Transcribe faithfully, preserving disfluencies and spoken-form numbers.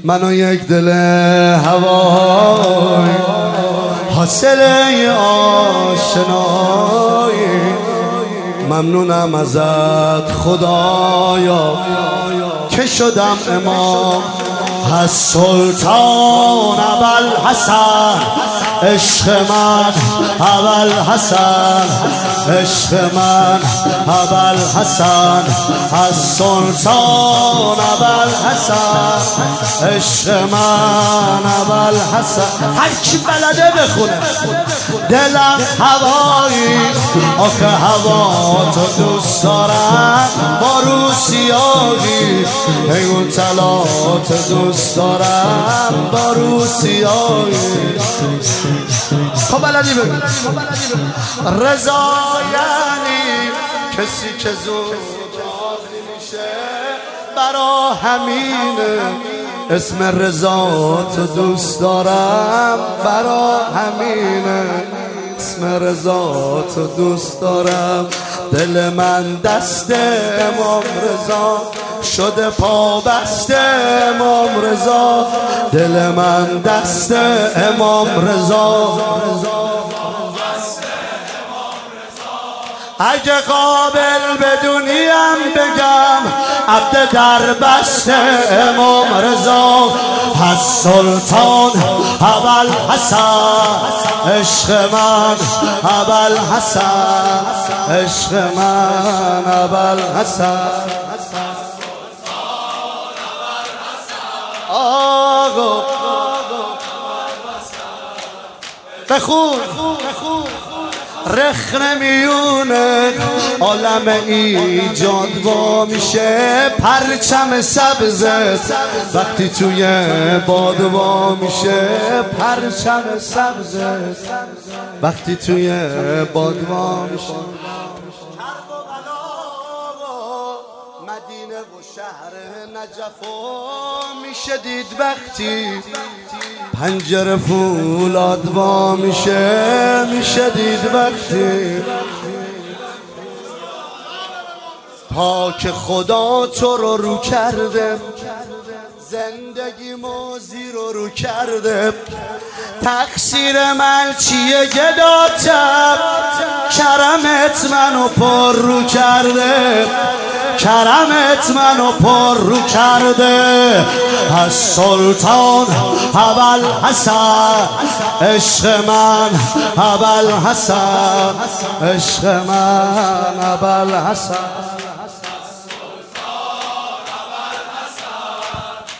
من و یک دل هوای حاصل آشنایی. ممنونم ازت خدایا که شدم امام از سلطان ابوالحسن. عشق من ابوالحسن، عشق من ابوالحسن، از سلطان ابوالحسن. عشق من ابوالحسن. هر کی بلده بخونه. دلم هوایی آخه هوا تو دوست دارم، با رو سیاهی اون طلات دوست دارم، با رو سیاهی. خب بلدی بگو رضا یعنی کسی که زود راضی میشه، برا همینه اسم رضا تو دوست دارم، برا همینه اسم رضا تو دوست دارم. دل من دست امام رضا شده پا بست امام رضا. دل من دست امام رضا. اگه قابل بدونیم بگم عبد در بست امام رضا. از سلطان ابوالحسن. عشق من ابوالحسن، عشق من ابوالحسن. آقا بخون رخ نمیونه عالم ایجاد وا میشه. پرچم سبزت وقتی توی باد وا میشه، پرچم سبزت وقتی توی باد وا میشه. مدینه و شهر نجف میشه دید وقتی پنجره فولاد وا میشه، میشه دید وقتی تا که خدا تو رو رو کرده، زندگی موزی رو رو کرده. تقصیر من چیه گداتم، کرمت منو پر رو کرده، کرمت منو پر رو کرده. از سلطان ابوالحسن. عشق من ابوالحسن، عشق من ابوالحسن.